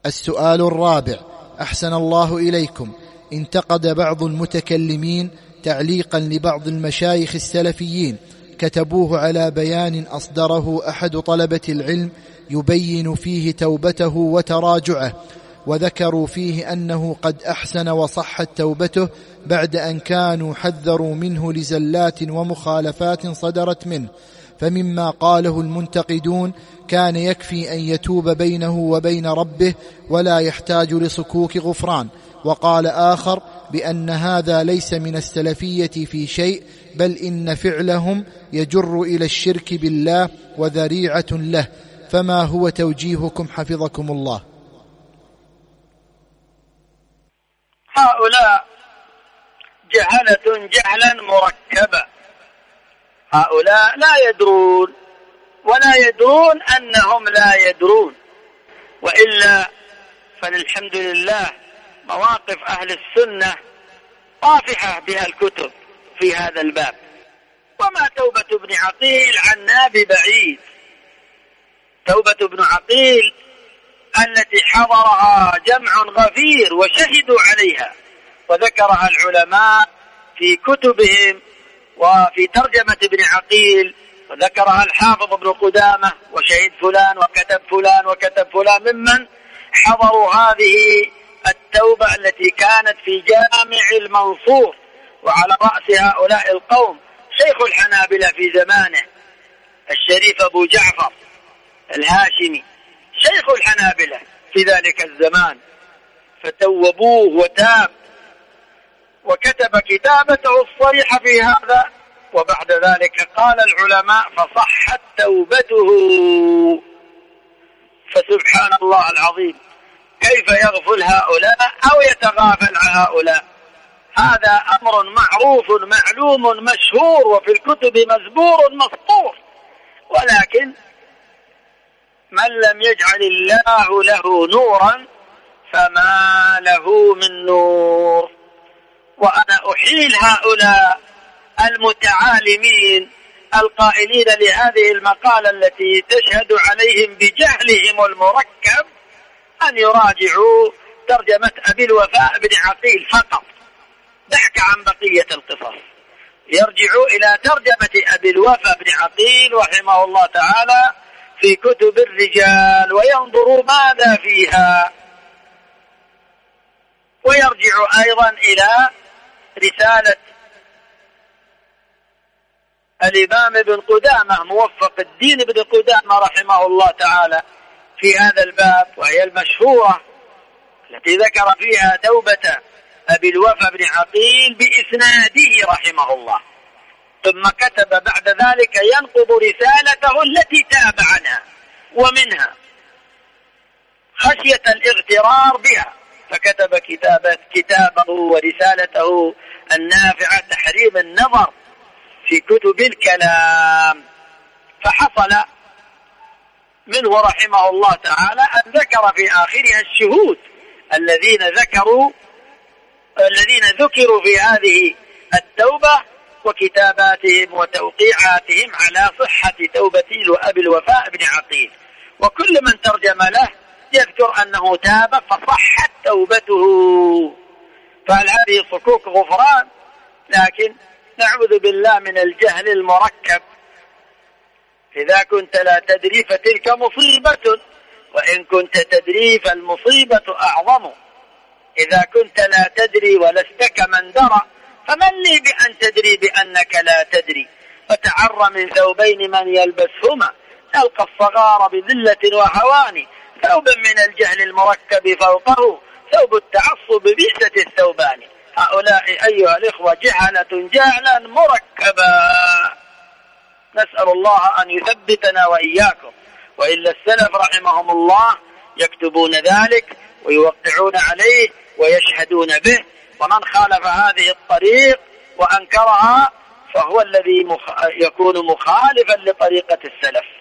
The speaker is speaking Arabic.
السؤال الرابع: أحسن الله إليكم، انتقد بعض المتكلمين تعليقا لبعض المشايخ السلفيين كتبوه على بيان أصدره أحد طلبة العلم يبين فيه توبته وتراجعه، وذكروا فيه أنه قد أحسن وصحت توبته بعد أن كانوا حذروا منه لزلات ومخالفات صدرت منه. فمما قاله المنتقدون: كان يكفي أن يتوب بينه وبين ربه ولا يحتاج لصكوك غفران. وقال آخر بأن هذا ليس من السلفية في شيء، بل إن فعلهم يجر إلى الشرك بالله وذريعة له. فما هو توجيهكم حفظكم الله؟ هؤلاء جهلة جهلا مركبا، هؤلاء لا يدرون ولا يدرون أنهم لا يدرون، وإلا فالحمد لله مواقف أهل السنة طافحة بها الكتب في هذا الباب. وما توبة ابن عقيل عنا ببعيد، توبة ابن عقيل التي حضرها جمع غفير وشهدوا عليها وذكرها العلماء في كتبهم وفي ترجمة ابن عقيل، وذكرها الحافظ ابن قدامة وشهد فلان وكتب فلان وكتب فلان ممن حضروا هذه التوبة التي كانت في جامع المنصور. وعلى رأس هؤلاء القوم شيخ الحنابلة في زمانه الشريف أبو جعفر الهاشمي، شيخ الحنابلة في ذلك الزمان، فتوبوه وتاب وكتب كتابته الصريحة في هذا. وبعد ذلك قال العلماء فصحت توبته. فسبحان الله العظيم، كيف يغفل هؤلاء أو يتغافل عن هؤلاء؟ هذا أمر معروف معلوم مشهور وفي الكتب مزبور مسطور، ولكن من لم يجعل الله له نورا فما له من نور. وأنا أحيل هؤلاء المتعالمين القائلين لهذه المقالة التي تشهد عليهم بجهلهم المركب أن يراجعوا ترجمة أبي الوفاء بن عقيل فقط، دعك عن بقية القصص، يرجعوا إلى ترجمة أبي الوفاء بن عقيل رحمه الله تعالى في كتب الرجال وينظروا ماذا فيها، ويرجعوا أيضا إلى رسالة الإمام ابن قدامة موفق الدين ابن قدامة رحمه الله تعالى في هذا الباب، وهي المشهورة التي ذكر فيها توبة أبي الوفاء بن عقيل بإسناده رحمه الله. ثم كتب بعد ذلك ينقض رسالته التي تاب عنها ومنها خشية الاغترار بها، فكتب كتابه ورسالته النافعة تحريم النظر في كتب الكلام. فحصل منه رحمه الله تعالى أن ذكر في آخرها الشهود الذين ذكروا في هذه التوبة وكتاباتهم وتوقيعاتهم على صحة توبة أبي الوفاء بن عقيل، وكل من ترجم له يذكر أنه تاب فصحت توبته. فهل هذه صكوك غفران؟ لكن نعوذ بالله من الجهل المركب. إذا كنت لا تدري فتلك مصيبة، وإن كنت تدري فالمصيبة أعظم. إذا كنت لا تدري ولست كمن درى فمن لي بأن تدري بأنك لا تدري. فتعر من ثوبين من يلبسهما تلقى الصغار بذلة وهوان، ثوب من الجهل المركب فوقه ثوب التعصب بئست الثوبان. هؤلاء أيها الإخوة جهلة جهلا مركبا، نسأل الله أن يثبتنا وإياكم. وإلا السلف رحمهم الله يكتبون ذلك ويوقعون عليه ويشهدون به، ومن خالف هذه الطريق وأنكرها فهو الذي يكون مخالفا لطريقة السلف.